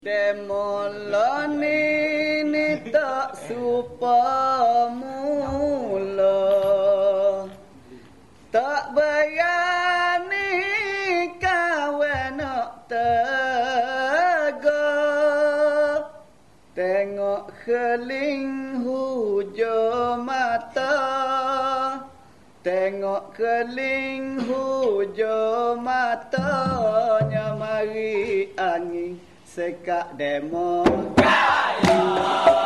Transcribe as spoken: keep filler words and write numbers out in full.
Demolani ni tak supa mula, tak bayani kawan nak tega. Tengok keling hujung mata, tengok keling hujung matanya, mari angin sekak demo. Gaya!